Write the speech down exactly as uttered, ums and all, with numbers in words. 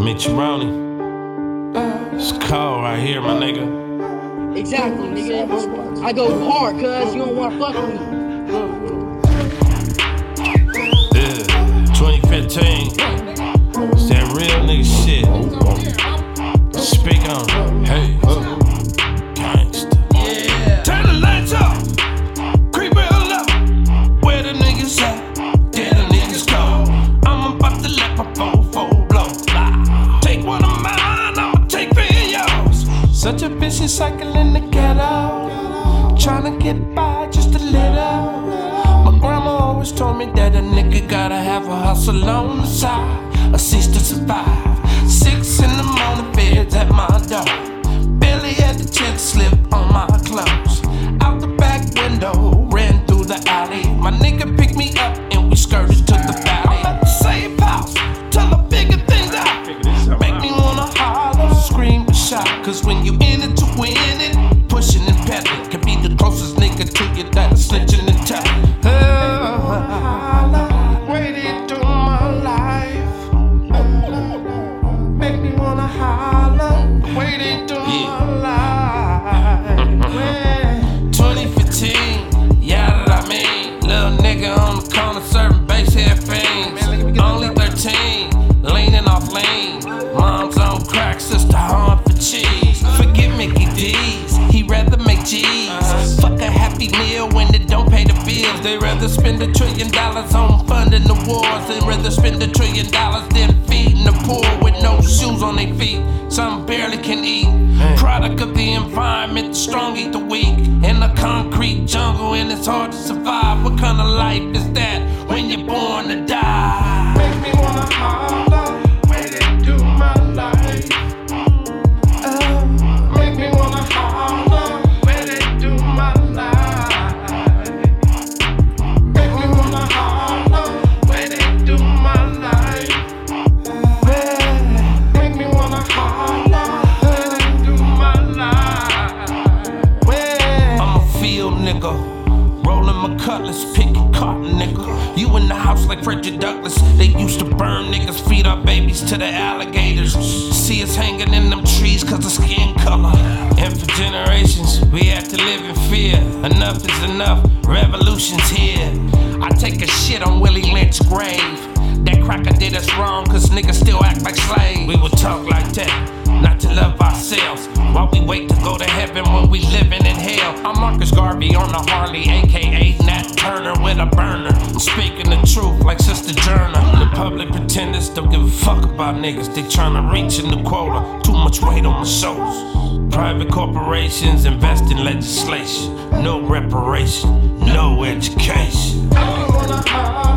Mitch-A-Roni. It's cold right here, my nigga. Exactly, nigga. I go hard, cuz you don't wanna fuck with me. Yeah, twenty fifteen. It's that real nigga shit. Speak on it. Hey, gangsta. Yeah. Turn the lights off. Creep real low. Where the niggas at? There the niggas go. I'm about to let my fofo blow. Take one of mine, I'ma take three of yours. Such a vicious cycle in the ghetto. Tryna get by just a little. My grandma always told me that a nigga gotta have a hustle on the side, a cease to survive. Six in the morning, feds at my door. Barely had the chance to slip on my clothes. Out the back window, ran through the alley. My nigga picked me up and we skirted to the valley. I'm at the safe house, till I figure things out. Make me wanna holler, scream and shout. Cause when you in it to win it, pushing and peddling can be the closest nigga to you that's snitching and telling. Oh, waited through my life. Make me wanna holler, waited through yeah. my life. twenty fifteen, yeah, that I mean. Little nigga on the corner serving bass head fiends. Only thirteen, leaning off lean. Mom's on crack, sister hard for cheese. Forget Mickey D's, he rather make G's. Fuck a happy meal when they don't pay the bills. They rather spend a trillion dollars on funding the wars. They rather spend a trillion dollars than feeding the poor with no shoes on their feet. Some barely can eat. Product of the environment, the strong eat the weak. In a concrete jungle and it's hard to survive. What kind of life is that when you're born to die? Make me wanna holler, waiting through my life. Uh, make me wanna holler, waiting through my life. Make me wanna holler, waiting through my life. Make me wanna holler, waiting through my life. I'm a field nigga, rolling my cutlass, picking cotton nigga. You in the house like Frederick Douglass. They used to burn niggas, feed our babies to the alligators. See us hanging in them trees cause of skin color. And for generations, we had to live in fear. Enough is enough, revolution's here. I take a shit on Willie Lynch's grave. That cracker did us wrong cause niggas still act like slaves. We would talk like that, not to love ourselves, while we wait to go to heaven when we living in hell. I'm Marcus Garvey on the Harley, aka Nat Turner with a burner. I'm speaking the truth like Sister Journer. The public pretenders don't give a fuck about niggas. They tryna reach in the quota, too much weight on my shoulders. Private corporations invest in legislation. No reparation, no education. I wanna